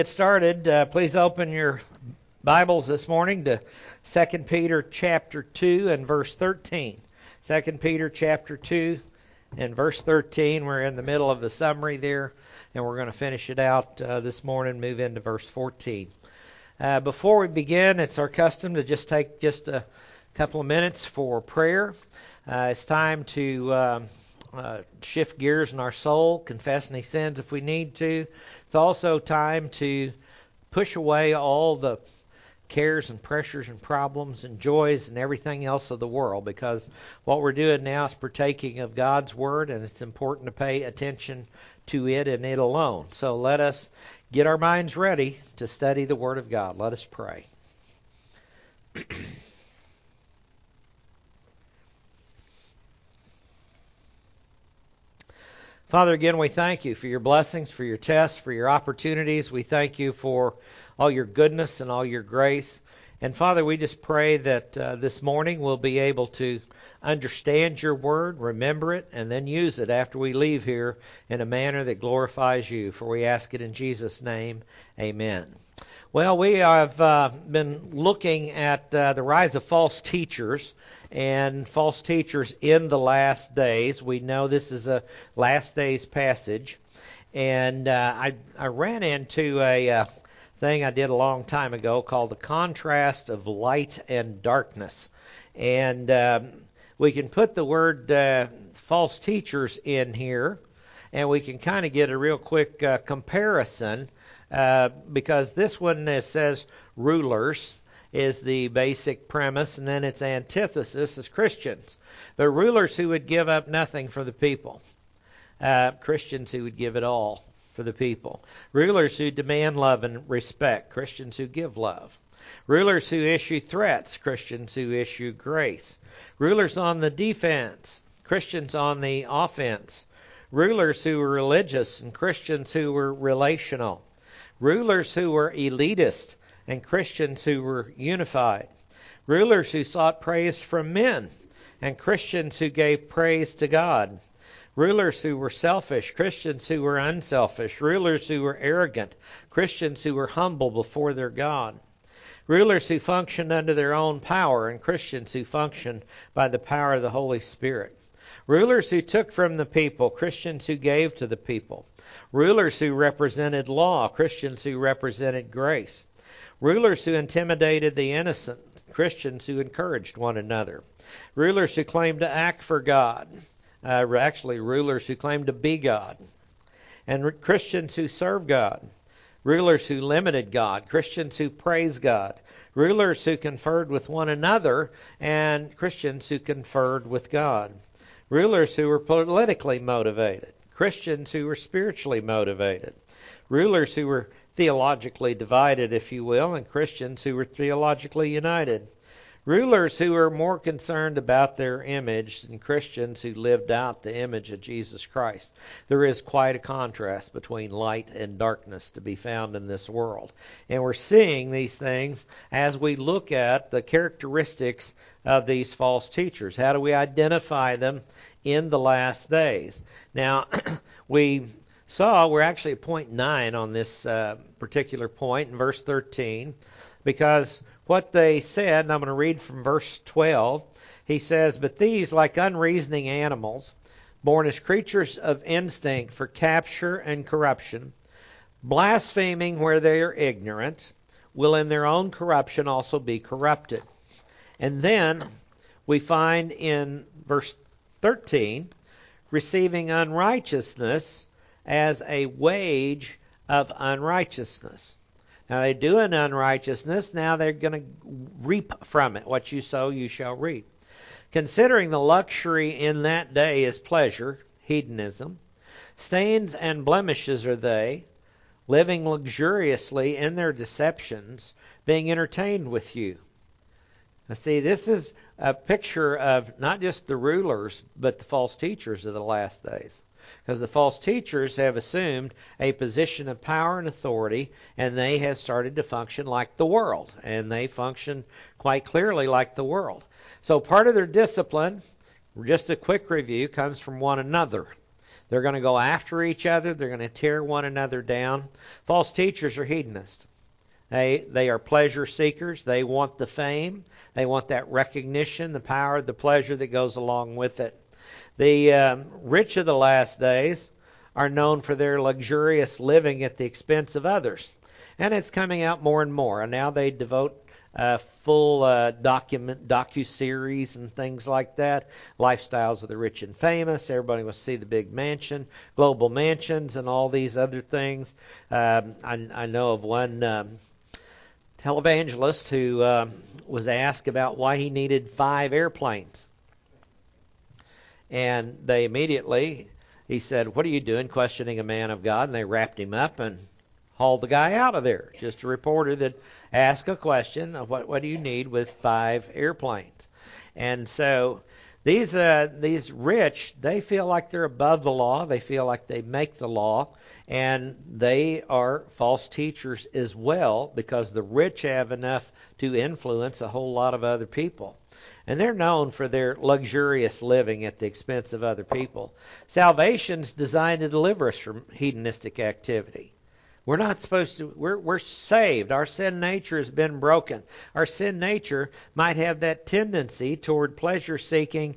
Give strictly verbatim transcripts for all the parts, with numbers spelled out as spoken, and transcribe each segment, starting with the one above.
Get started. Uh, please open your Bibles this morning to Second Peter chapter two and verse thirteen. Second Peter chapter two and verse thirteen. We're in the middle of the summary there, and we're going to finish it out uh, this morning, move into verse fourteen. Uh, before we begin, it's our custom to just take just a couple of minutes for prayer. Uh, it's time to um, uh, shift gears in our soul, confess any sins if we need to. It's also time to push away all the cares and pressures and problems and joys and everything else of the world, because what we're doing now is partaking of God's Word, and it's important to pay attention to it and it alone. So let us get our minds ready to study the Word of God. Let us pray. Father, again, we thank you for your blessings, for your tests, for your opportunities. We thank you for all your goodness and all your grace. And Father, we just pray that uh, this morning we'll be able to understand your word, remember it, and then use it after we leave here in a manner that glorifies you. For we ask it in Jesus' name. Amen. Well, we have uh, been looking at uh, the rise of false teachers and false teachers in the last days. We know this is a last days passage. And uh, I, I ran into a uh, thing I did a long time ago called the contrast of light and darkness. And um, we can put the word uh, false teachers in here, and we can kind of get a real quick uh, comparison. Uh, because this one it says rulers is the basic premise, and then its antithesis is Christians. But rulers who would give up nothing for the people. Uh, Christians who would give it all for the people. Rulers who demand love and respect. Christians who give love. Rulers who issue threats. Christians who issue grace. Rulers on the defense. Christians on the offense. Rulers who were religious and Christians who were relational. Rulers who were elitist and Christians who were unified. Rulers who sought praise from men and Christians who gave praise to God. Rulers who were selfish, Christians who were unselfish. Rulers who were arrogant, Christians who were humble before their God. Rulers who functioned under their own power and Christians who functioned by the power of the Holy Spirit. Rulers who took from the people, Christians who gave to the people. Rulers who represented law, Christians who represented grace. Rulers who intimidated the innocent, Christians who encouraged one another. Rulers who claimed to act for God, uh, actually rulers who claimed to be God. And re- Christians who serve God. Rulers who limited God, Christians who praise God. Rulers who conferred with one another, and Christians who conferred with God. Rulers who were politically motivated. Christians who were spiritually motivated. Rulers who were theologically divided, if you will, and Christians who were theologically united. Rulers who were more concerned about their image than Christians who lived out the image of Jesus Christ. There is quite a contrast between light and darkness to be found in this world. And we're seeing these things as we look at the characteristics of these false teachers. How do we identify them in the last days? Now, we saw we're actually at point nine on this uh, particular point in verse thirteen, because what they said, and I'm going to read from verse twelve, he says, "But these, like unreasoning animals, born as creatures of instinct for capture and corruption, blaspheming where they are ignorant, will in their own corruption also be corrupted." And then we find in verse thirteen, receiving unrighteousness as a wage of unrighteousness. Now they do an unrighteousness, now they're going to reap from it. What you sow, you shall reap. Considering the luxury in that day is pleasure, hedonism. Stains and blemishes are they, living luxuriously in their deceptions, being entertained with you. Now see, this is a picture of not just the rulers, but the false teachers of the last days. Because the false teachers have assumed a position of power and authority, and they have started to function like the world. And they function quite clearly like the world. So part of their discipline, just a quick review, comes from one another. They're going to go after each other. They're going to tear one another down. False teachers are hedonists. They, they are pleasure seekers. They want the fame. They want that recognition, the power, the pleasure that goes along with it. The um, rich of the last days are known for their luxurious living at the expense of others. And it's coming out more and more. And now they devote uh, full uh, document, docu-series and things like that. Lifestyles of the rich and famous. Everybody wants to see the big mansion, global mansions, and all these other things. Um, I, I know of one um, televangelist who uh, was asked about why he needed five airplanes. And they immediately, he said, "What are you doing?" questioning a man of God. And they wrapped him up and hauled the guy out of there. Just a reporter that asked a question of what, what do you need with five airplanes? And so these uh, these rich, they feel like they're above the law. They feel like they make the law. And they are false teachers as well, because the rich have enough to influence a whole lot of other people. And they're known for their luxurious living at the expense of other people. Salvation's designed to deliver us from hedonistic activity. We're not supposed to, we're, we're saved. Our sin nature has been broken. Our sin nature might have that tendency toward pleasure-seeking,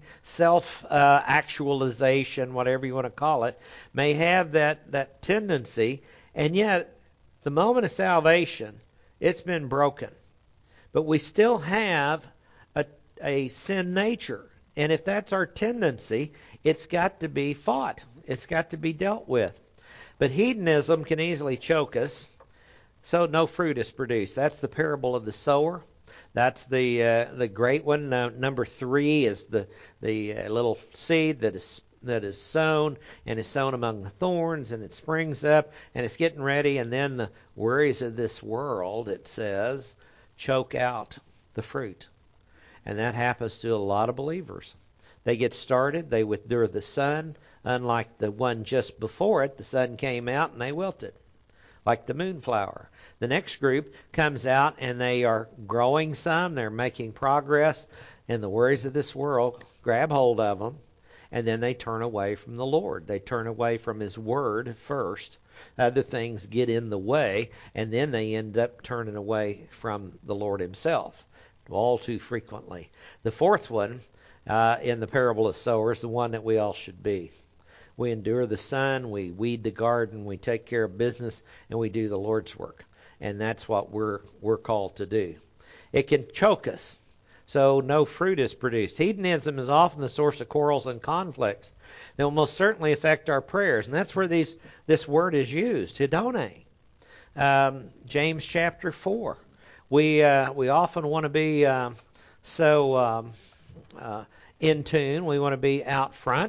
self-actualization, whatever you want to call it, may have that, that tendency, and yet, the moment of salvation, it's been broken. But we still have a, a sin nature. And if that's our tendency, it's got to be fought. It's got to be dealt with. But hedonism can easily choke us, so no fruit is produced. That's the parable of the sower. That's the uh, the great one. Uh, number three is the the uh, little seed that is that is sown and is sown among the thorns, and it springs up and it's getting ready, and then the worries of this world, it says, choke out the fruit, and that happens to a lot of believers. They get started, they withdraw the sun. Unlike the one just before it, the sun came out and they wilted, like the moonflower. The next group comes out and they are growing some, they're making progress, and the worries of this world grab hold of them, and then they turn away from the Lord. They turn away from His Word first. Other things get in the way, and then they end up turning away from the Lord Himself, all too frequently. The fourth one uh, in the parable of sowers, the one that we all should be. We endure the sun, we weed the garden, we take care of business, and we do the Lord's work. And that's what we're we're called to do. It can choke us, so no fruit is produced. Hedonism is often the source of quarrels and conflicts that will most certainly affect our prayers. And that's where these this word is used, hedone. Um, James chapter four. We uh, we often want to be uh, so um, uh, in tune. We want to be out front.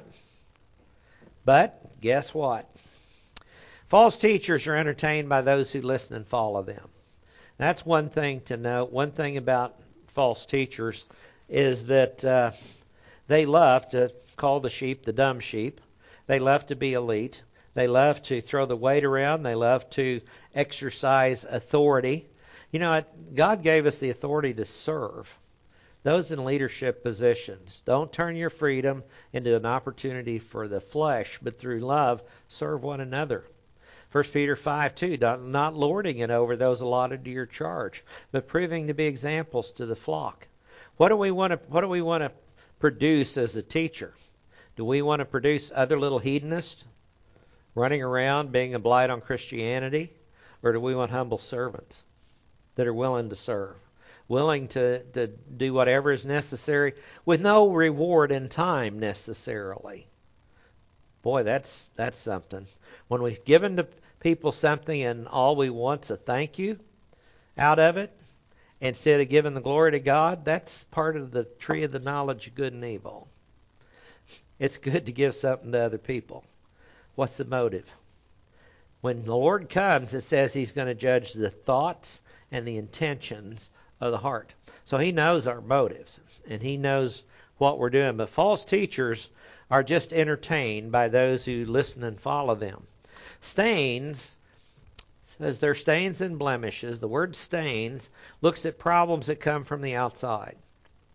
But guess what? False teachers are entertained by those who listen and follow them. That's one thing to note. One thing about false teachers is that uh, they love to call the sheep the dumb sheep. They love to be elite. They love to throw the weight around. They love to exercise authority. You know, God gave us the authority to serve. Those in leadership positions, don't turn your freedom into an opportunity for the flesh, but through love, serve one another. First Peter five two, not lording it over those allotted to your charge, but proving to be examples to the flock. What do we want to, what do we want to produce as a teacher? Do we want to produce other little hedonists running around being a blight on Christianity? Or do we want humble servants that are willing to serve? Willing to, to do whatever is necessary with no reward in time necessarily. Boy, that's that's something. When we've given to people something and all we want's a thank you out of it, instead of giving the glory to God, that's part of the tree of the knowledge of good and evil. It's good to give something to other people. What's the motive? When the Lord comes, it says He's going to judge the thoughts and the intentions of the heart. So He knows our motives, and He knows what we're doing. But false teachers are just entertained by those who listen and follow them. Stains, says they're stains and blemishes. The word stains looks at problems that come from the outside.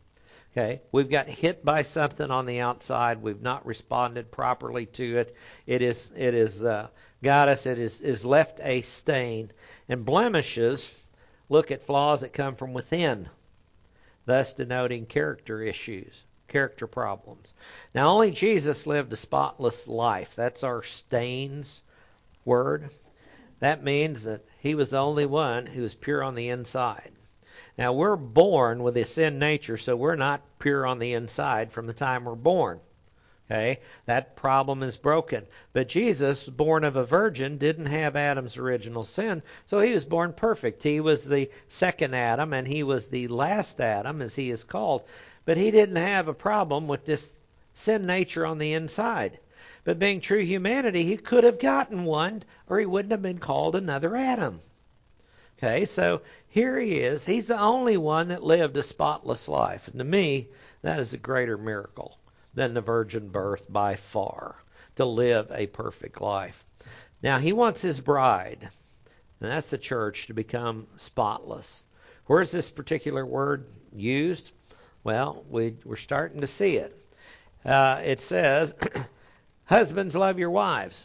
Okay, we've got hit by something on the outside. We've not responded properly to it. It is it is uh, got us. It is is left a stain. And blemishes look at flaws that come from within, thus denoting character issues, character problems. Now, only Jesus lived a spotless life. That's our stains word. That means that he was the only one who was pure on the inside. Now, we're born with a sin nature, so we're not pure on the inside from the time we're born. Okay? That problem is broken. But Jesus, born of a virgin, didn't have Adam's original sin, so he was born perfect. He was the second Adam, and he was the last Adam, as he is called. But he didn't have a problem with this sin nature on the inside. But being true humanity, he could have gotten one, or he wouldn't have been called another Adam. Okay, so here he is. He's the only one that lived a spotless life. And to me, that is a greater miracle than the virgin birth by far, to live a perfect life. Now, he wants his bride, and that's the church, to become spotless. Where's this particular word used? Well, we, we're starting to see it. Uh, it says, husbands, love your wives,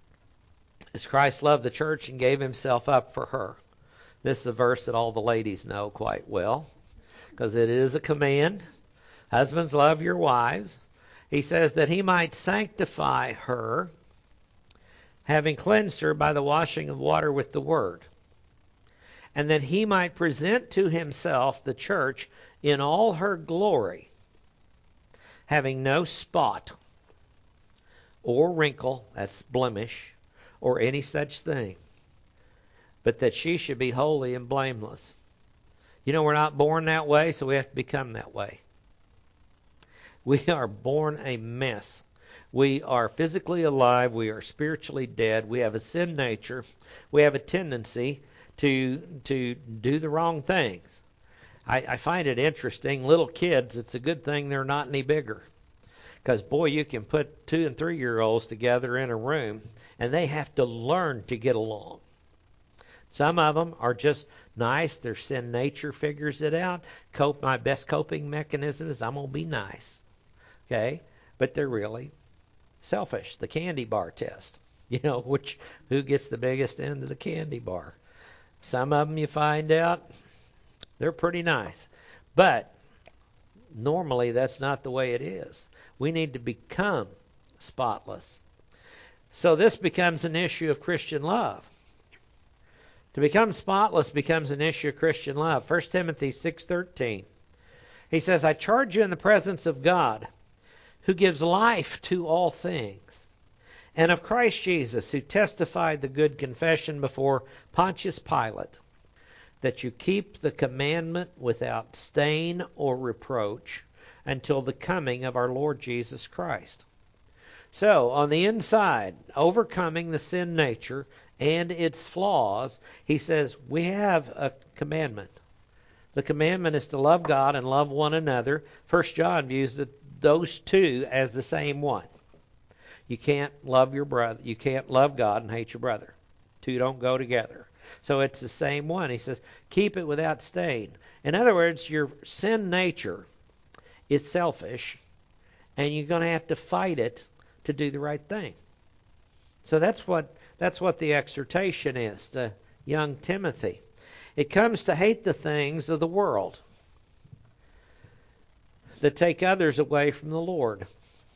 as Christ loved the church and gave himself up for her. This is a verse that all the ladies know quite well, because it is a command. Husbands, love your wives. He says that he might sanctify her, having cleansed her by the washing of water with the word, and that he might present to himself the church in all her glory, having no spot or wrinkle, that's blemish, or any such thing, but that she should be holy and blameless. You know, we're not born that way, so we have to become that way. We are born a mess. We are physically alive. We are spiritually dead. We have a sin nature. We have a tendency to to do the wrong things. I, I find it interesting. Little kids, it's a good thing they're not any bigger. Because, boy, you can put two and three-year-olds together in a room, and they have to learn to get along. Some of them are just nice. Their sin nature figures it out. Cope, my best coping mechanism is I'm going to be nice. Okay? But they're really selfish. The candy bar test. You know, which who gets the biggest end of the candy bar. Some of them you find out, they're pretty nice. But normally that's not the way it is. We need to become spotless. So this becomes an issue of Christian love. To become spotless becomes an issue of Christian love. First Timothy six thirteen. He says, I charge you in the presence of God, who gives life to all things, and of Christ Jesus, who testified the good confession before Pontius Pilate, that you keep the commandment without stain or reproach until the coming of our Lord Jesus Christ. So, on the inside, overcoming the sin nature and its flaws, he says we have a commandment. The commandment is to love God and love one another. First John views the, those two as the same one. You can't love your brother. You can't love God and hate your brother. Two don't go together. So it's the same one. He says, keep it without stain. In other words, your sin nature is selfish, and you're going to have to fight it to do the right thing. So that's what that's what the exhortation is to young Timothy. It comes to hate the things of the world that take others away from the Lord.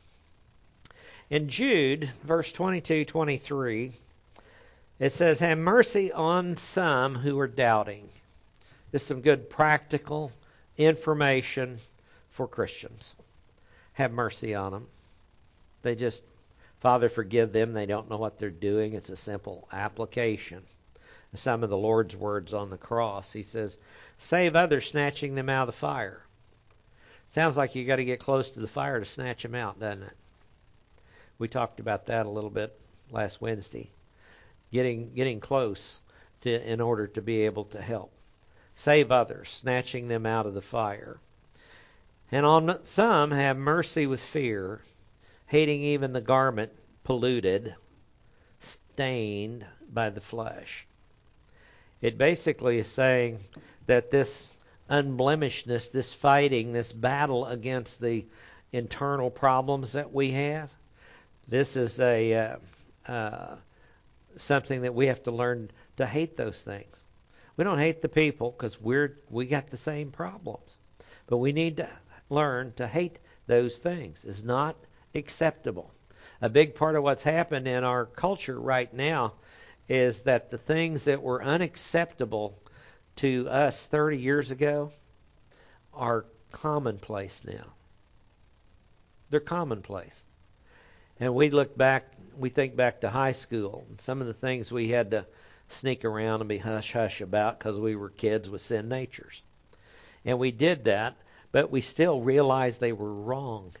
In Jude, verse twenty-two twenty-three, it says, have mercy on some who are doubting. This is some good practical information for Christians. Have mercy on them. They just, Father, forgive them. They don't know what they're doing. It's a simple application. Some of the Lord's words on the cross. He says, save others, snatching them out of the fire. Sounds like you got to get close to the fire to snatch them out, doesn't it? We talked about that a little bit last Wednesday. Getting getting close to in order to be able to help. Save others, snatching them out of the fire. And on some have mercy with fear, hating even the garment polluted, stained by the flesh. It basically is saying that this unblemishedness, this fighting, this battle against the internal problems that we have. This is a uh, uh, something that we have to learn to hate those things. We don't hate the people because we're we got the same problems, but we need to learn to hate those things. It's not acceptable. A big part of what's happened in our culture right now is that the things that were unacceptable to us thirty years ago are commonplace now. They're commonplace. And we look back, we think back to high school, and some of the things we had to sneak around and be hush-hush about because we were kids with sin natures. And we did that, but we still realized they were wrong.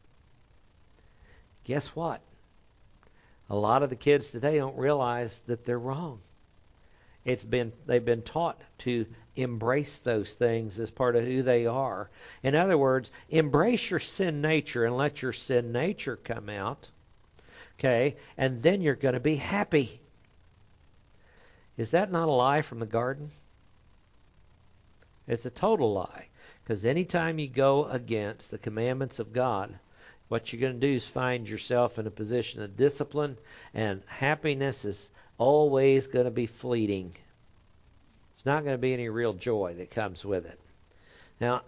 Guess what? A lot of the kids today don't realize that they're wrong. It's been they've been taught to embrace those things as part of who they are. In other words, embrace your sin nature and let your sin nature come out. Okay? And then you're going to be happy. Is that not a lie from the garden? It's a total lie. Because anytime you go against the commandments of God, what you're going to do is find yourself in a position of discipline, and happiness is always going to be fleeting. There's not going to be any real joy that comes with it. Now,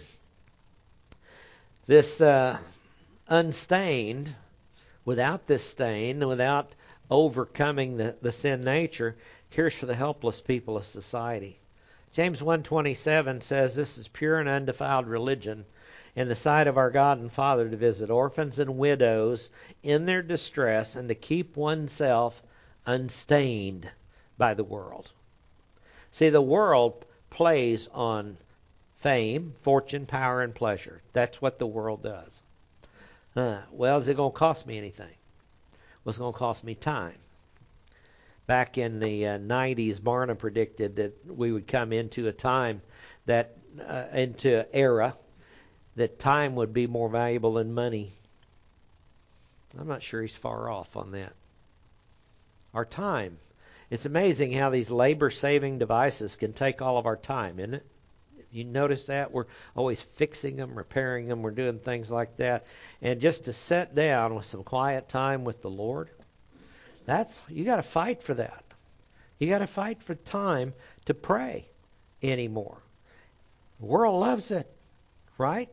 this uh, unstained, without this stain, without overcoming the, the sin nature, cares for the helpless people of society. James one twenty-seven says, "This is pure and undefiled religion in the sight of our God and Father, to visit orphans and widows in their distress and to keep oneself unstained by the world." See, the world plays on fame, fortune, power, and pleasure. That's what the world does. Uh, well, is it going to cost me anything? Well, it's going to cost me time. Back in the uh, nineties, Barna predicted that we would come into a time that, uh, into an era, that time would be more valuable than money. I'm not sure he's far off on that. Our time. It's amazing how these labor-saving devices can take all of our time, isn't it? You notice that? We're always fixing them, repairing them. We're doing things like that. And just to sit down with some quiet time with the Lord, that's you got to fight for that. You got to fight for time to pray anymore. The world loves it, right?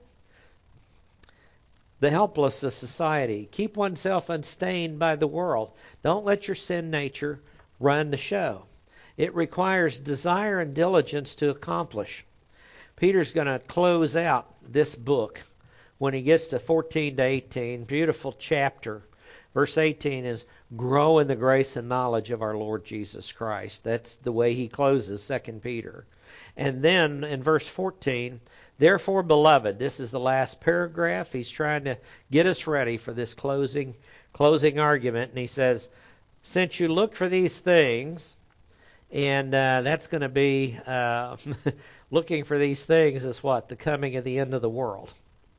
The helpless of society. Keep oneself unstained by the world. Don't let your sin nature run the show. It requires desire and diligence to accomplish. Peter's going to close out this book when he gets to fourteen to eighteen. Beautiful chapter. Verse eighteen is, "Grow in the grace and knowledge of our Lord Jesus Christ." That's the way he closes Second Peter. And then in verse fourteen, "Therefore, beloved," this is the last paragraph. He's trying to get us ready for this closing closing argument. And he says, "Since you look for these things," and uh, that's going to be, uh, looking for these things is what? The coming of the end of the world.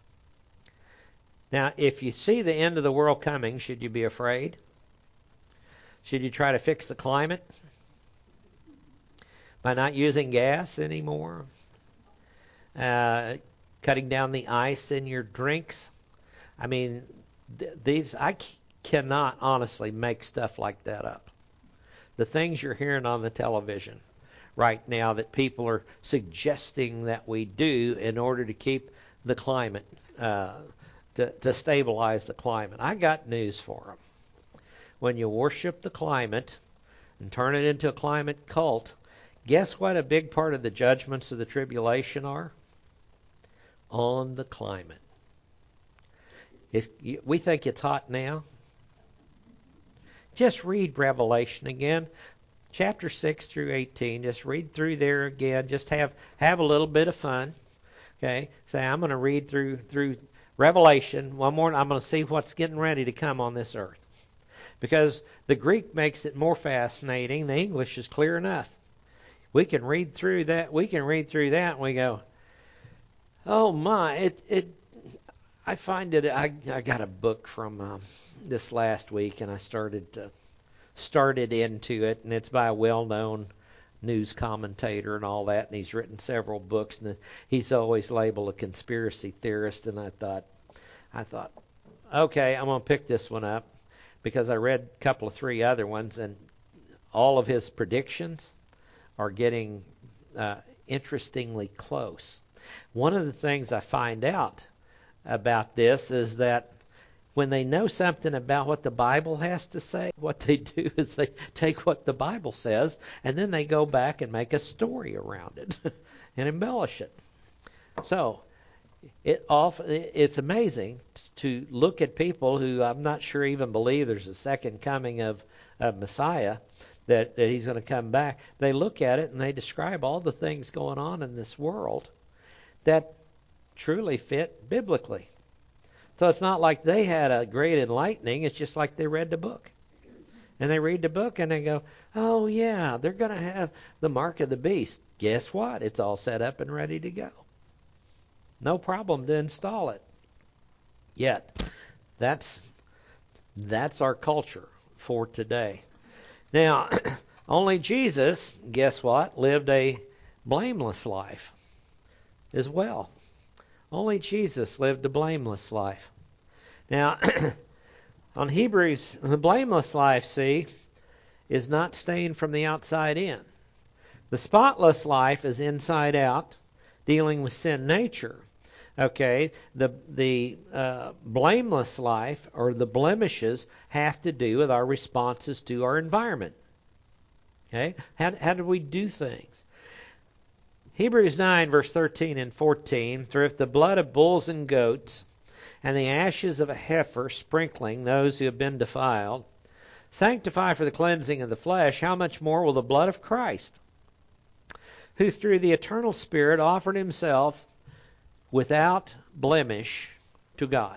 Now, if you see the end of the world coming, should you be afraid? Should you try to fix the climate by not using gas anymore? Uh, cutting down the ice in your drinks? I mean, th- these I c- cannot honestly make stuff like that up. The things you're hearing on the television right now that people are suggesting that we do in order to keep the climate, uh, to, to stabilize the climate. I got news for them. When you worship the climate and turn it into a climate cult, guess what a big part of the judgments of the tribulation are? On the climate. It's, we think it's hot now. Just read Revelation again, chapter six through eighteen. Just read through there again. Just have have a little bit of fun. Okay, say I'm going to read through through Revelation one more. I'm going to see what's getting ready to come on this earth, because the Greek makes it more fascinating. The English is clear enough. We can read through that. We can read through that, and we go, "Oh my!" It it. I find it. I I got a book from um, this last week, and I started to started into it, and it's by a well-known news commentator and all that, and he's written several books, and he's always labeled a conspiracy theorist. And I thought, I thought, okay, I'm going to pick this one up because I read a couple of three other ones, and all of his predictions are getting uh, interestingly close. One of the things I find out about this is that when they know something about what the Bible has to say, what they do is they take what the Bible says and then they go back and make a story around it and embellish it. So it often, it's amazing to look at people who I'm not sure even believe there's a second coming of, of Messiah, that, that he's going to come back. They look at it and they describe all the things going on in this world that truly fit biblically. So it's not like they had a great enlightening. It's just like they read the book. And they read the book and they go, oh yeah, they're going to have the mark of the beast. Guess what? It's all set up and ready to go. No problem to install it. Yet, that's that's our culture for today. Now, only Jesus, guess what, lived a blameless life as well. Only Jesus lived a blameless life. Now, on Hebrews, the blameless life, see, is not stained from the outside in. The spotless life is inside out, dealing with sin nature. Okay, the the uh, blameless life, or the blemishes, have to do with our responses to our environment. Okay, how how do we do things? Hebrews nine, verse thirteen and fourteen, for if the blood of bulls and goats and the ashes of a heifer sprinkling those who have been defiled sanctify for the cleansing of the flesh, how much more will the blood of Christ, who through the eternal Spirit offered himself without blemish to God,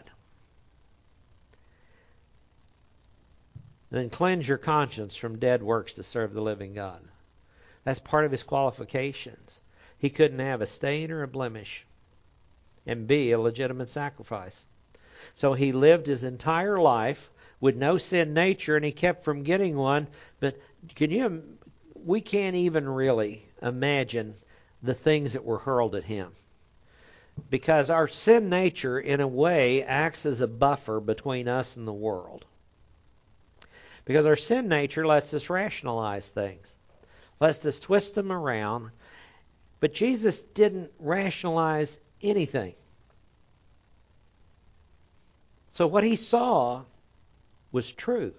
then cleanse your conscience from dead works to serve the living God. That's part of his qualifications. He couldn't have a stain or a blemish and be a legitimate sacrifice. So he lived his entire life with no sin nature, and he kept from getting one. But can you? We can't even really imagine the things that were hurled at him, because our sin nature, in a way, acts as a buffer between us and the world. Because our sin nature lets us rationalize things, lets us twist them around. But Jesus didn't rationalize anything. So what he saw was true.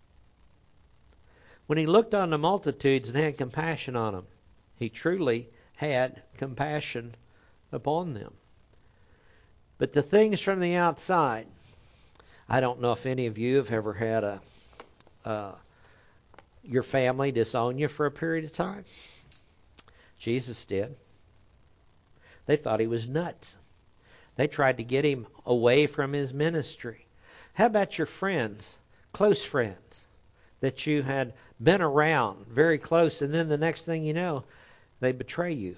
When he looked on the multitudes and had compassion on them, he truly had compassion upon them. But the things from the outside, I don't know if any of you have ever had a uh, your family disown you for a period of time. Jesus did. They thought he was nuts. They tried to get him away from his ministry. How about your friends, close friends, that you had been around very close, and then the next thing you know, they betray you?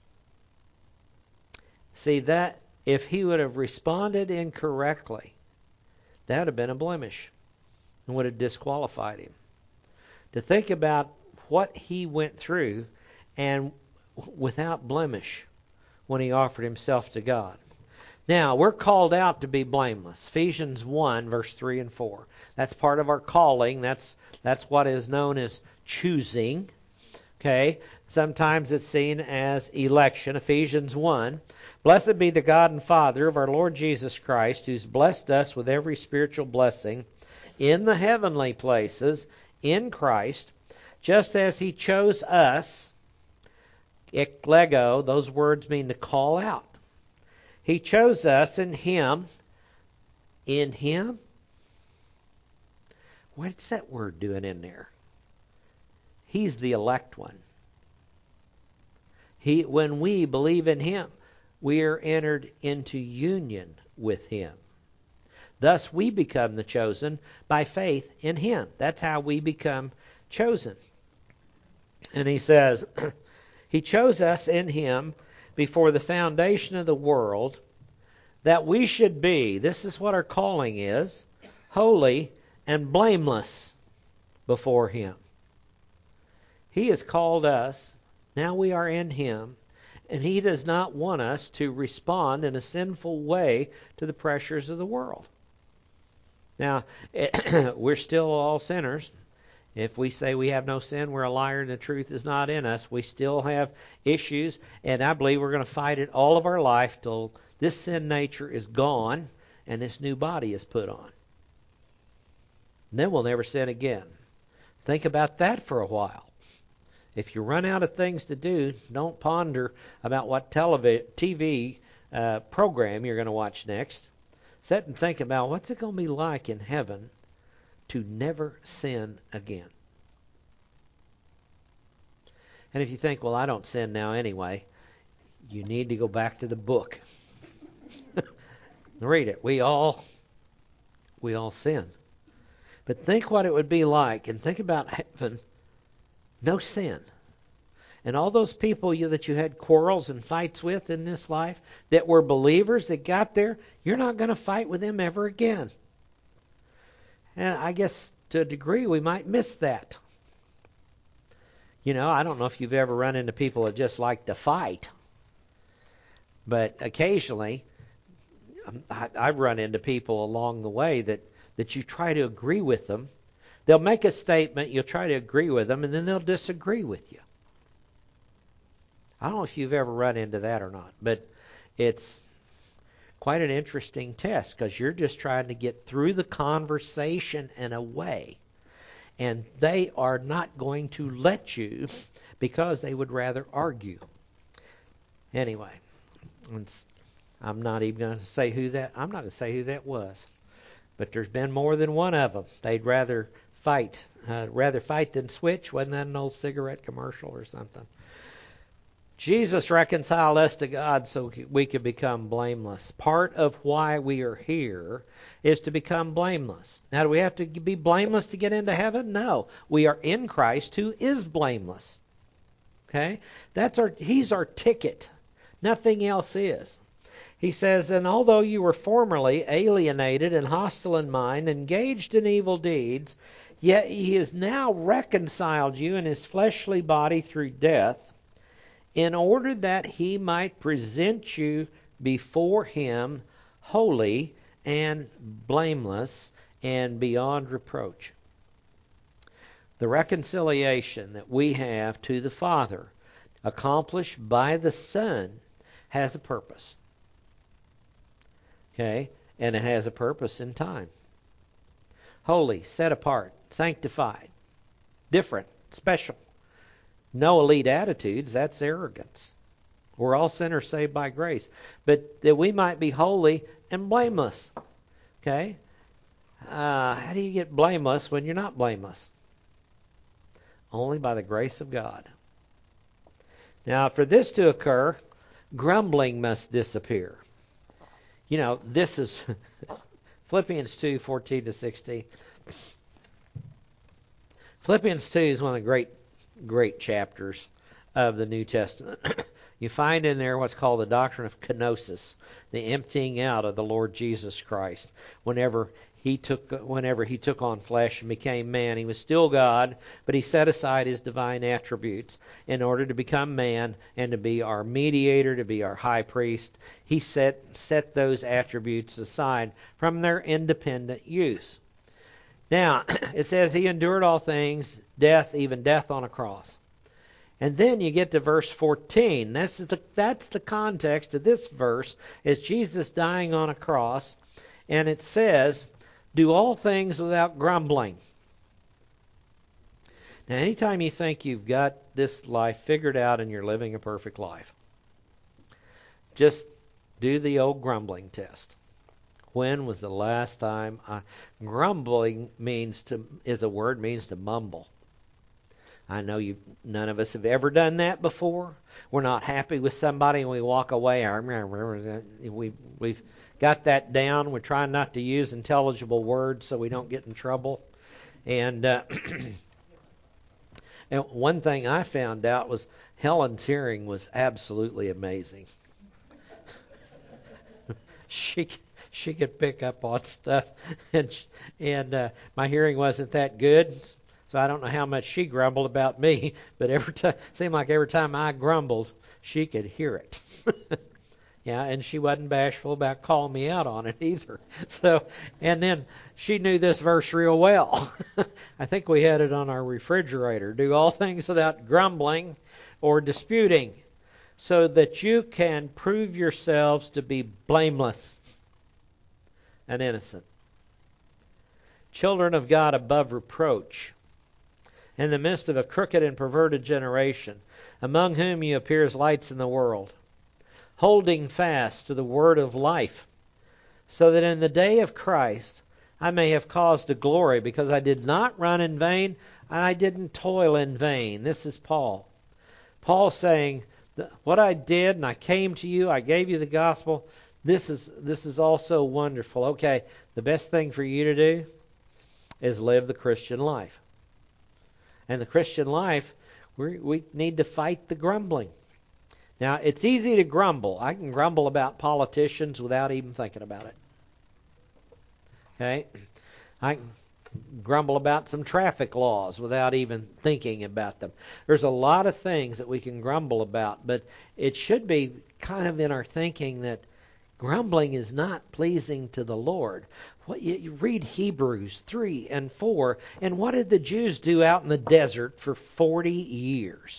See, that if he would have responded incorrectly, that would have been a blemish and would have disqualified him. To think about what he went through and without blemish when he offered himself to God. Now, we're called out to be blameless. Ephesians one, verse three and four. That's part of our calling. That's that's what is known as choosing. Okay? Sometimes it's seen as election. Ephesians one. Blessed be the God and Father of our Lord Jesus Christ, who's blessed us with every spiritual blessing in the heavenly places in Christ, just as he chose us. Eklego, those words mean to call out. He chose us in him. In him? What's that word doing in there? He's the elect one. He, when we believe in him, we are entered into union with him. Thus we become the chosen by faith in him. That's how we become chosen. And he says, he chose us in him before the foundation of the world, that we should be, this is what our calling is, holy and blameless before him. He has called us Now we are in Him, and He does not want us to respond in a sinful way to the pressures of the world. Now, we're still all sinners. If we say we have no sin, we're a liar and the truth is not in us. We still have issues, and I believe we're going to fight it all of our life till this sin nature is gone and this new body is put on. And then we'll never sin again. Think about that for a while. If you run out of things to do, don't ponder about what televi- T V uh, program you're going to watch next. Sit and think about what's it going to be like in heaven to never sin again. And if you think, well, I don't sin now anyway, you need to go back to the book. Read it. We all, we all sin. But think what it would be like, and think about heaven, no sin. And all those people you, that you had quarrels and fights with in this life that were believers that got there, you're not going to fight with them ever again. And I guess to a degree we might miss that. You know, I don't know if you've ever run into people that just like to fight. But occasionally, I, I've run into people along the way that, that you try to agree with them. They'll make a statement, you'll try to agree with them, and then they'll disagree with you. I don't know if you've ever run into that or not, but it's quite an interesting test because you're just trying to get through the conversation and away. And they are not going to let you because they would rather argue. Anyway, I'm not even going to say who that, I'm not going to say who that was. But there's been more than one of them. They'd rather fight, uh, rather fight than switch. Wasn't that an old cigarette commercial or something? Jesus reconciled us to God so we could become blameless. Part of why we are here is to become blameless. Now, do we have to be blameless to get into heaven? No. We are in Christ who is blameless. Okay? That's our, He's our ticket. Nothing else is. He says, and although you were formerly alienated and hostile in mind, engaged in evil deeds, yet He has now reconciled you in His fleshly body through death, in order that He might present you before Him holy and blameless and beyond reproach. The reconciliation that we have to the Father, accomplished by the Son, has a purpose. Okay? And it has a purpose in time. Holy, set apart, sanctified, different, special. No elite attitudes, that's arrogance. We're all sinners saved by grace. But that we might be holy and blameless. Okay? Uh, how do you get blameless when you're not blameless? Only by the grace of God. Now, for this to occur, grumbling must disappear. You know, this is Philippians two, fourteen to sixteen. Philippians two is one of the great great chapters of the New Testament. You find in there what's called the doctrine of kenosis, the emptying out of the Lord Jesus Christ. Whenever he took whenever he took on flesh and became man, He was still God, but He set aside His divine attributes in order to become man and to be our mediator, to be our high priest. He set set those attributes aside from their independent use. Now, it says He endured all things, death, even death on a cross. And then you get to verse fourteen. That's the, that's the context of this verse, is Jesus dying on a cross. And it says, do all things without grumbling. Now, anytime you think you've got this life figured out and you're living a perfect life, just do the old grumbling test. When was the last time I... Grumbling means to is a word means to mumble. I know you. None of us have ever done that before. We're not happy with somebody and we walk away. We we've got that down. We're trying not to use intelligible words so we don't get in trouble. And uh, and one thing I found out was Helen's hearing was absolutely amazing. she. She could pick up on stuff, and and uh, my hearing wasn't that good, So I don't know how much she grumbled about me, but every time, seemed like every time I grumbled, she could hear it. Yeah, and she wasn't bashful about calling me out on it either. So, and then she knew this verse real well. I think we had it on our refrigerator. Do all things without grumbling or disputing, so that you can prove yourselves to be blameless and innocent, children of God above reproach, in the midst of a crooked and perverted generation, among whom you appear as lights in the world, holding fast to the word of life, so that in the day of Christ I may have cause to glory, because I did not run in vain, and I didn't toil in vain. This is Paul. Paul saying, what I did, and I came to you, I gave you the gospel, this is this is also wonderful. Okay, the best thing for you to do is live the Christian life. And the Christian life, we we need to fight the grumbling. Now, it's easy to grumble. I can grumble about politicians without even thinking about it. Okay? I can grumble about some traffic laws without even thinking about them. There's a lot of things that we can grumble about, but it should be kind of in our thinking that grumbling is not pleasing to the Lord. What you, you read Hebrews three and four, and what did the Jews do out in the desert for forty years?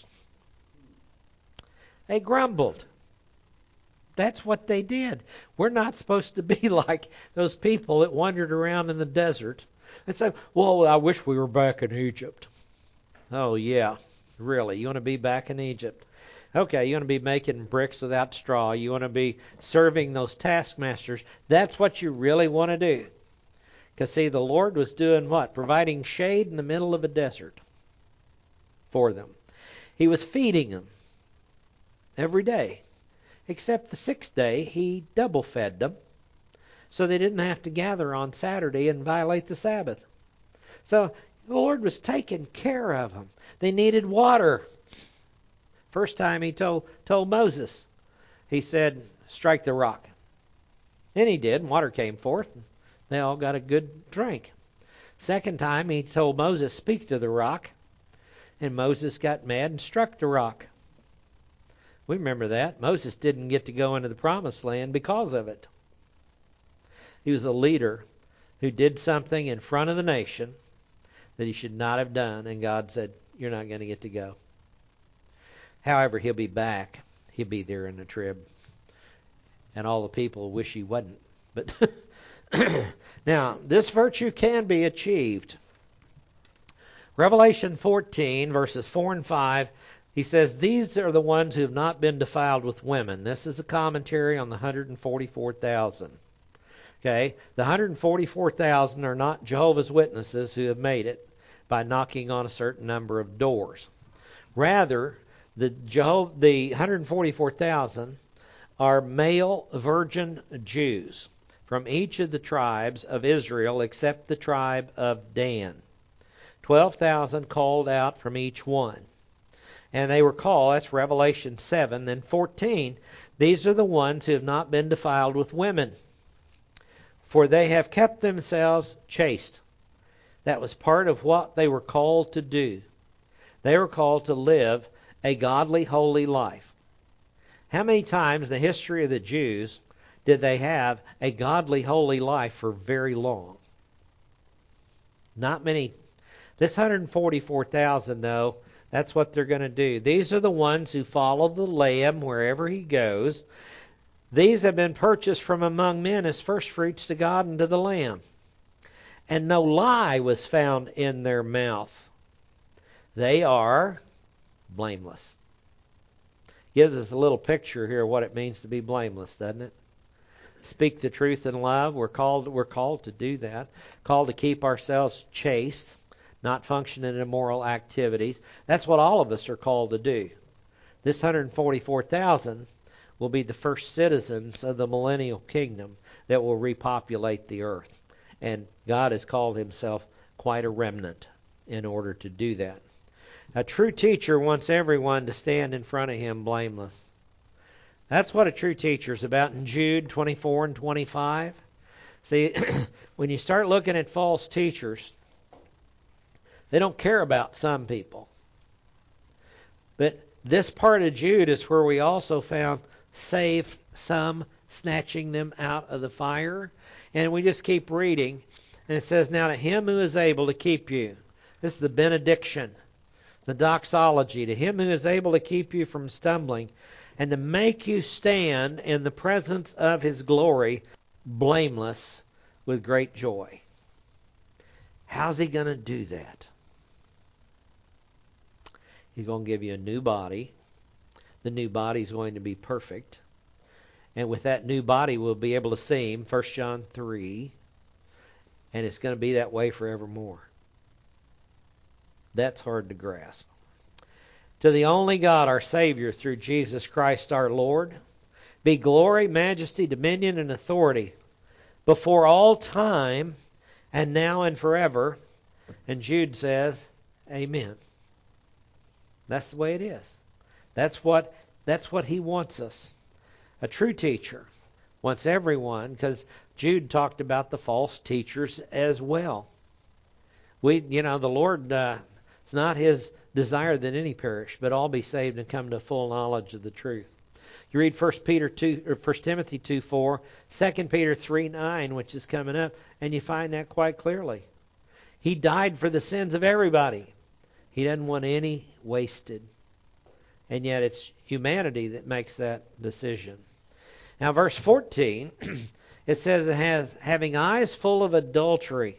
They grumbled. That's what they did. We're not supposed to be like those people that wandered around in the desert and said, well, I wish we were back in Egypt. Oh, yeah, really? You want to be back in Egypt? Okay, you want to be making bricks without straw. You want to be serving those taskmasters. That's what you really want to do. Because, see, the Lord was doing what? Providing shade in the middle of a desert for them. He was feeding them every day. Except the sixth day, he double fed them, so they didn't have to gather on Saturday and violate the Sabbath. So the Lord was taking care of them. They needed water. First time he told told Moses, he said, strike the rock. And he did, and water came forth. And they all got a good drink. Second time he told Moses, speak to the rock. And Moses got mad and struck the rock. We remember that. Moses didn't get to go into the promised land because of it. He was a leader who did something in front of the nation that he should not have done, and God said, you're not going to get to go. However, he'll be back. He'll be there in the trib. And all the people wish he wasn't. But now, this virtue can be achieved. Revelation fourteen, verses four and five, he says, these are the ones who have not been defiled with women. This is a commentary on the one hundred forty-four thousand. Okay, the one hundred forty-four thousand are not Jehovah's Witnesses who have made it by knocking on a certain number of doors. Rather, the, Jeho- the one hundred forty-four thousand are male virgin Jews from each of the tribes of Israel except the tribe of Dan. twelve thousand called out from each one. And they were called, that's Revelation seven. Then fourteen, these are the ones who have not been defiled with women, for they have kept themselves chaste. That was part of what they were called to do. They were called to live a godly, holy life. How many times in the history of the Jews did they have a godly, holy life for very long? Not many. This one hundred forty-four thousand, though, that's what they're going to do. These are the ones who follow the Lamb wherever he goes. These have been purchased from among men as firstfruits to God and to the Lamb. And no lie was found in their mouth. They are blameless. Gives us a little picture here of what it means to be blameless, doesn't it? Speak the truth in love. We're called, we're called to do that. Called to keep ourselves chaste, not function in immoral activities. That's what all of us are called to do. This one hundred forty-four thousand will be the first citizens of the millennial kingdom that will repopulate the earth. And God has called himself quite a remnant in order to do that. A true teacher wants everyone to stand in front of him blameless. That's what a true teacher is about in Jude twenty-four and twenty-five. See, when you start looking at false teachers, They don't care about some people. But this part of Jude is where we also found save some, snatching them out of the fire. And we just keep reading. And it says, now to him who is able to keep you. This is the benediction, the doxology. To him who is able to keep you from stumbling and to make you stand in the presence of his glory, blameless with great joy. How's he going to do that? He's going to give you a new body. The new body is going to be perfect. And with that new body, we'll be able to see him, First John three. And it's going to be that way forevermore. That's hard to grasp. To the only God, our Savior, through Jesus Christ our Lord, be glory, majesty, dominion, and authority before all time, and now and forever. And Jude says, amen. That's the way it is. That's what that's what he wants us. A true teacher wants everyone, because Jude talked about the false teachers as well. We, you know, the Lord, uh, it's not his desire that any perish, but all be saved and come to full knowledge of the truth. You read First Peter two, or First Timothy two four, Second Peter three nine, which is coming up, and you find that quite clearly. He died for the sins of everybody. He doesn't want any wasted. And yet it's humanity that makes that decision. Now verse fourteen, it says it has having eyes full of adultery.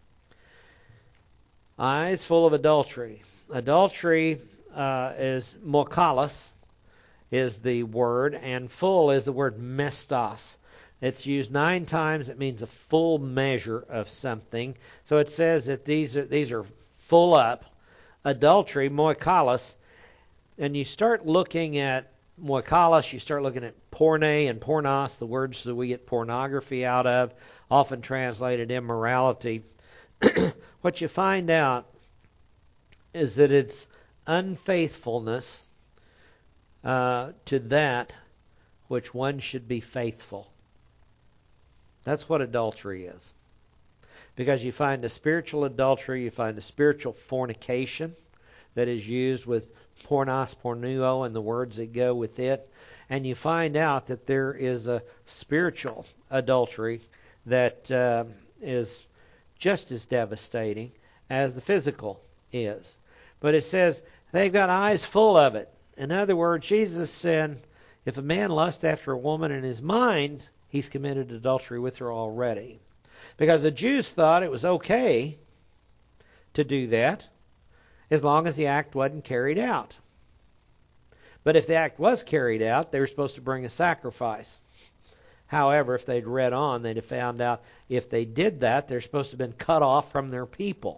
Eyes full of adultery. Adultery uh, is mokalos, is the word, and full is the word mestos. It's used nine times. It means a full measure of something. So it says that these are these are full up. Adultery, moikalos, and you start looking at moikalos, you start looking at porne and pornos, the words that we get pornography out of, often translated immorality. What you find out is that it's unfaithfulness uh, to that which one should be faithful. That's what adultery is. Because you find a spiritual adultery, you find a spiritual fornication that is used with pornos, pornuo, and the words that go with it. And you find out that there is a spiritual adultery that uh, is just as devastating as the physical is. But it says they've got eyes full of it. In other words, Jesus said, if a man lusts after a woman in his mind, he's committed adultery with her already. Because the Jews thought it was okay to do that as long as the act wasn't carried out. But if the act was carried out, they were supposed to bring a sacrifice. However, if they'd read on, they'd have found out if they did that, they're supposed to have been cut off from their people.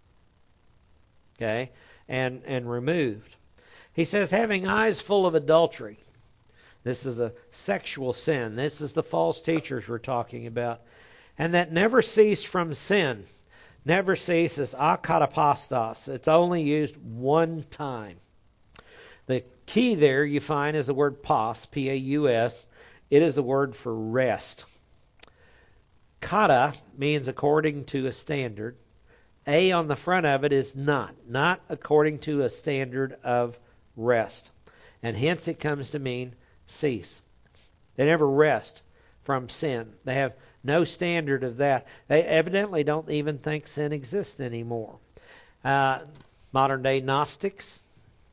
Okay? And, and removed. He says, having eyes full of adultery. This is a sexual sin. This is the false teachers we're talking about. And that never cease from sin. Never cease is akatapostos. It's only used one time. The key there you find is the word pos, P A U S. It is the word for rest. Kata means according to a standard. A on the front of it is not. Not according to a standard of rest. And hence it comes to mean cease. They never rest from sin. They have no standard of that. They evidently don't even think sin exists anymore. Uh, modern day Gnostics.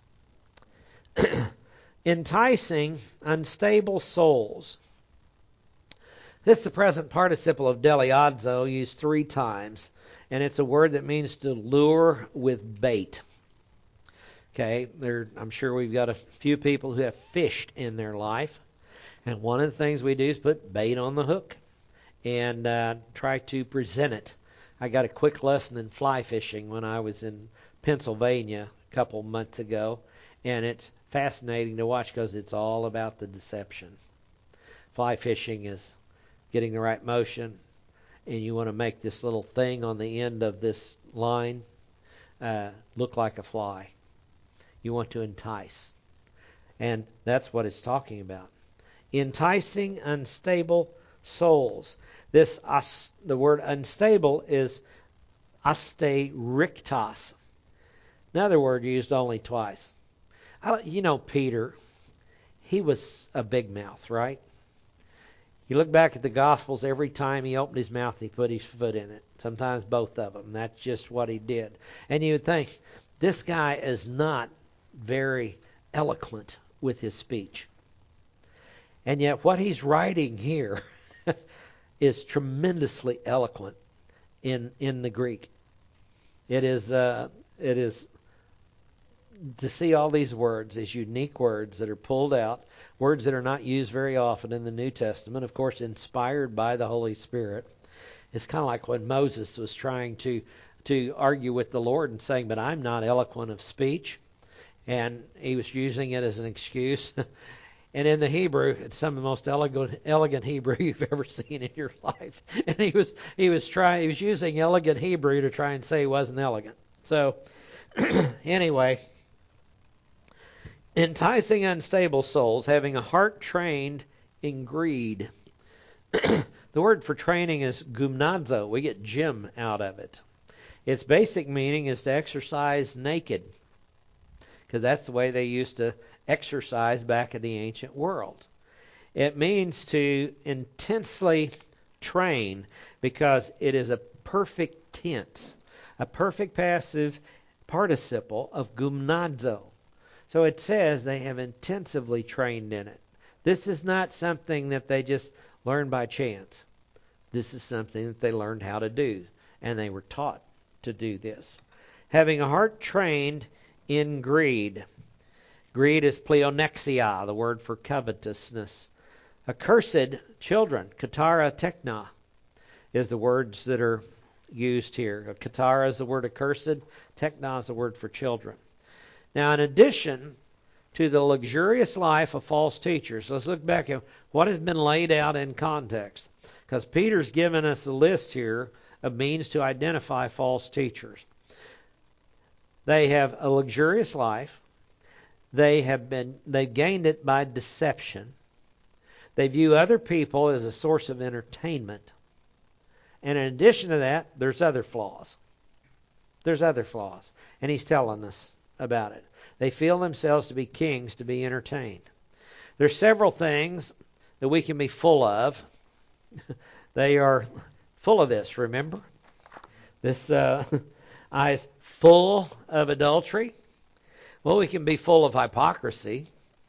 Enticing unstable souls. This is the present participle of deliazo, used three times. And it's a word that means to lure with bait. Okay, there, I'm sure we've got a few people who have fished in their life. And one of the things we do is put bait on the hook and uh, try to present it. I got a quick lesson in fly fishing when I was in Pennsylvania a couple months ago. And it's fascinating to watch because it's all about the deception. Fly fishing is getting the right motion, and you want to make this little thing on the end of this line uh, look like a fly. You want to entice. And that's what it's talking about. Enticing unstable souls. This, the word unstable is asteriktos. Another word used only twice. I, you know, Peter, he was a big mouth, right? You look back at the Gospels, every time he opened his mouth, he put his foot in it. Sometimes both of them. That's just what he did. And you would think, this guy is not very eloquent with his speech. And yet what he's writing here is tremendously eloquent in in the Greek. It is uh, it is to see all these words, these unique words that are pulled out, words that are not used very often in the New Testament, of course, inspired by the Holy Spirit. It's kind of like when Moses was trying to to argue with the Lord and saying, but I'm not eloquent of speech. And he was using it as an excuse. And in the Hebrew, it's some of the most elegant, elegant Hebrew you've ever seen in your life. And he was he was trying he was using elegant Hebrew to try and say he wasn't elegant. So anyway, enticing unstable souls, having a heart trained in greed. The word for training is gymnazo. We get gym out of it. Its basic meaning is to exercise naked, because that's the way they used to exercise back in the ancient world. It means to intensely train because it is a perfect tense, a perfect passive participle of gymnazo. So it says they have intensively trained in it. This is not something that they just learned by chance. This is something that they learned how to do, and they were taught to do this. Having a heart trained in greed. Greed is pleonexia, the word for covetousness. Accursed children, katara tekna, is the words that are used here. Katara is the word accursed. Tekna is the word for children. Now, in addition to the luxurious life of false teachers, let's look back at what has been laid out in context. Because Peter's given us a list here of means to identify false teachers. They have a luxurious life. They have been they've gained it by deception. They view other people as a source of entertainment. And in addition to that, there's other flaws. There's other flaws. And he's telling us about it. They feel themselves to be kings to be entertained. There's several things that we can be full of. They are full of this, remember? This uh, eye is full of adultery. Well, we can be full of hypocrisy.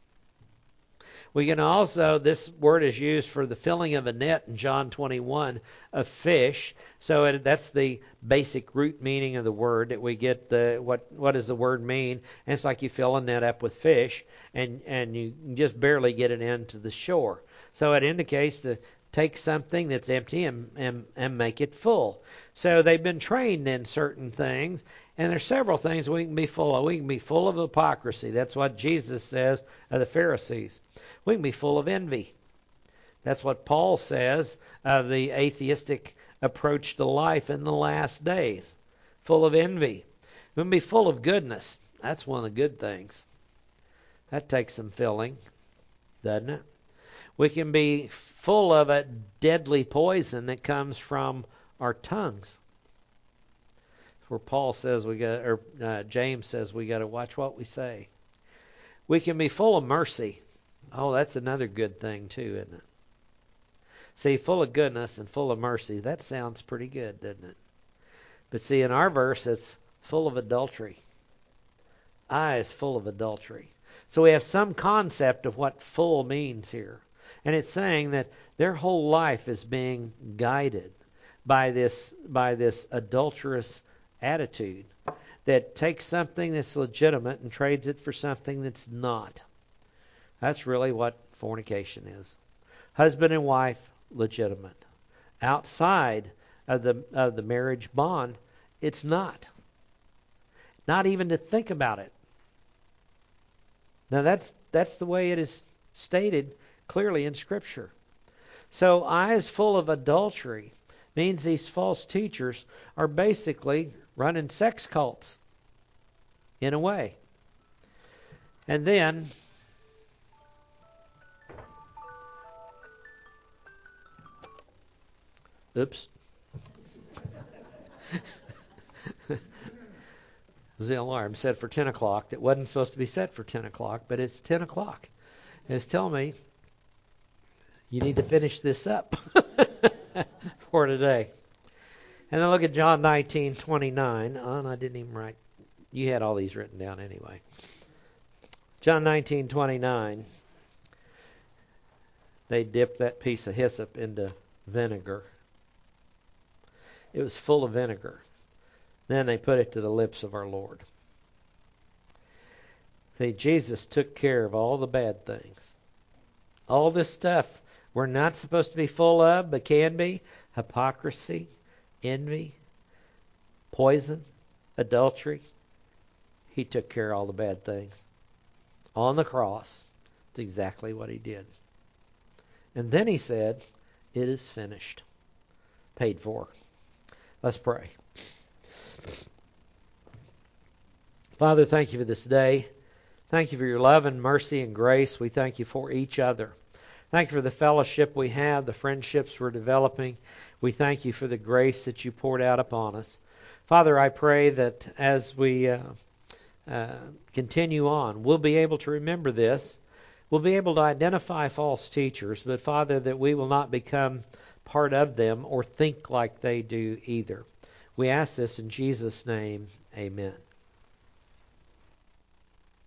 We can also, this word is used for the filling of a net in John twenty-one of fish. So it, that's the basic root meaning of the word that we get. The what what does the word mean? And it's like you fill a net up with fish, and and you just barely get it into the shore. So it indicates to take something that's empty and, and, and make it full. So they've been trained in certain things, and there's several things we can be full of. We can be full of hypocrisy. That's what Jesus says of the Pharisees. We can be full of envy. That's what Paul says of the atheistic approach to life in the last days. Full of envy. We can be full of goodness. That's one of the good things. That takes some filling, doesn't it? We can be full of a deadly poison that comes from our tongues. Where Paul says we got, or uh, James says we got to watch what we say. We can be full of mercy. Oh, that's another good thing too, isn't it? See, full of goodness and full of mercy. That sounds pretty good, doesn't it? But see, in our verse, it's full of adultery. I is full of adultery. So we have some concept of what full means here. And it's saying that their whole life is being guided by this by this adulterous attitude that takes something that's legitimate and trades it for something that's not. That's really what fornication is. Husband and wife, legitimate. Outside of the of the marriage bond, it's not. Not even to think about it. Now that's that's the way it is stated clearly in Scripture. So eyes full of adultery means these false teachers are basically running sex cults in a way. And then oops. was the alarm set for ten o'clock that wasn't supposed to be set for ten o'clock, but it's ten o'clock. It's telling me you need to finish this up for today. And then look at John nineteen twenty-nine. Oh, and I didn't even write. You had all these written down anyway. John nineteen twenty-nine. They dipped that piece of hyssop into vinegar. It was full of vinegar. Then they put it to the lips of our Lord. See, Jesus took care of all the bad things. All this stuff we're not supposed to be full of, but can be. Hypocrisy, envy, poison, adultery. He took care of all the bad things. On the cross. That's exactly what he did. And then he said, it is finished. Paid for. Let's pray. Father, thank you for this day. Thank you for your love and mercy and grace. We thank you for each other. Thank you for the fellowship we have, the friendships we're developing. We thank you for the grace that you poured out upon us. Father, I pray that as we uh, uh, continue on, we'll be able to remember this. We'll be able to identify false teachers, but Father, that we will not become part of them or think like they do either. We ask this in Jesus' name. Amen.